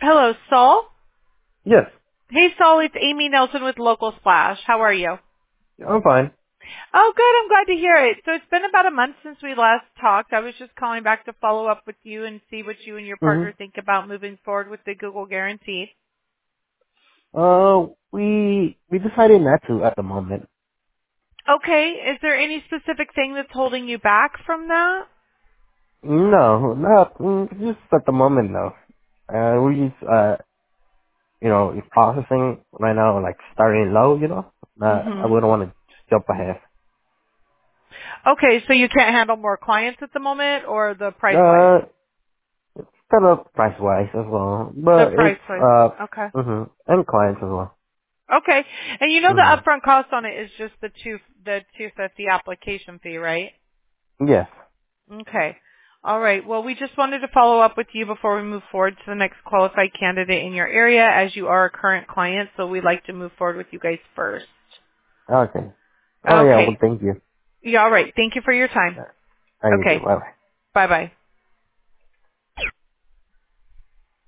Hello, Saul. Yes, Hey, Saul, it's Amy Nelson with Local Splash. How are you? I'm fine. Oh, good. I'm glad to hear it. So it's been about a month since we last talked. I was just calling back to follow up with you and see what you and your hmm partner think about moving forward with the Google Guarantee. we decided not to at the moment. Okay. Is there any specific thing that's holding you back from that? No, not just at the moment. No, we just it's processing right now, like starting low. I Mm-hmm. wouldn't want to just jump ahead. Okay, so you can't handle more clients at the moment or the price-wise? Uh, kind of price wise as well, The but it's price-wise. Okay. and clients as well. Okay. And you know the hmm upfront cost on it is just the 250 application fee, right? Yes. Okay. All right. Well, we just wanted to follow up with you before we move forward to the next qualified candidate in your area, as you are a current client, so we'd like to move forward with you guys first. Okay. Oh yeah. Well, Okay. thank you. Yeah, all right. Thank you for your time. I need to. Okay. Bye. Bye-bye.